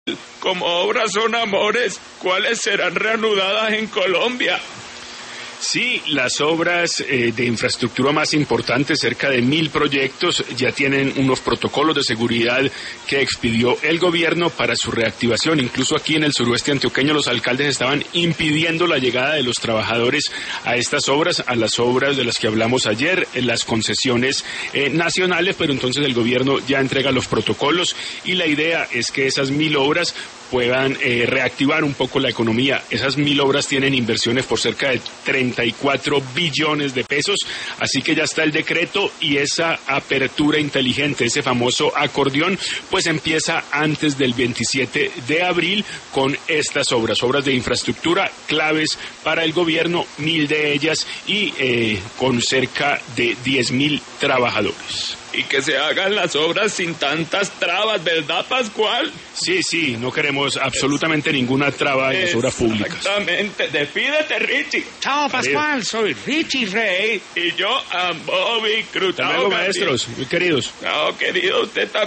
Como obras son amores, ¿cuáles serán reanudadas en Colombia? Sí, las obras de infraestructura más importantes, cerca de 1.000 proyectos, ya tienen unos protocolos de seguridad que expidió el gobierno para su reactivación. Incluso aquí en el suroeste antioqueño los alcaldes estaban impidiendo la llegada de los trabajadores a estas obras, a las obras de las que hablamos ayer, en las concesiones nacionales, pero entonces el gobierno ya entrega los protocolos y la idea es que esas 1.000 obras puedan reactivar un poco la economía. Esas 1.000 obras tienen inversiones por cerca de 34 billones de pesos, así que ya está el decreto y esa apertura inteligente, ese famoso acordeón, pues empieza antes del 27 de abril con estas obras de infraestructura claves para el gobierno, 1.000 de ellas y con cerca de 10.000 trabajadores. Y que se hagan las obras sin tantas trabas, ¿verdad, Pascual? Sí, no queremos absolutamente ninguna traba en las obras públicas. Exactamente. Despídete, Richie. Chao, Pascual, soy Richie Rey. Y yo, Bobby Cruz. Hasta luego, maestros, muy queridos. No, querido, usted también.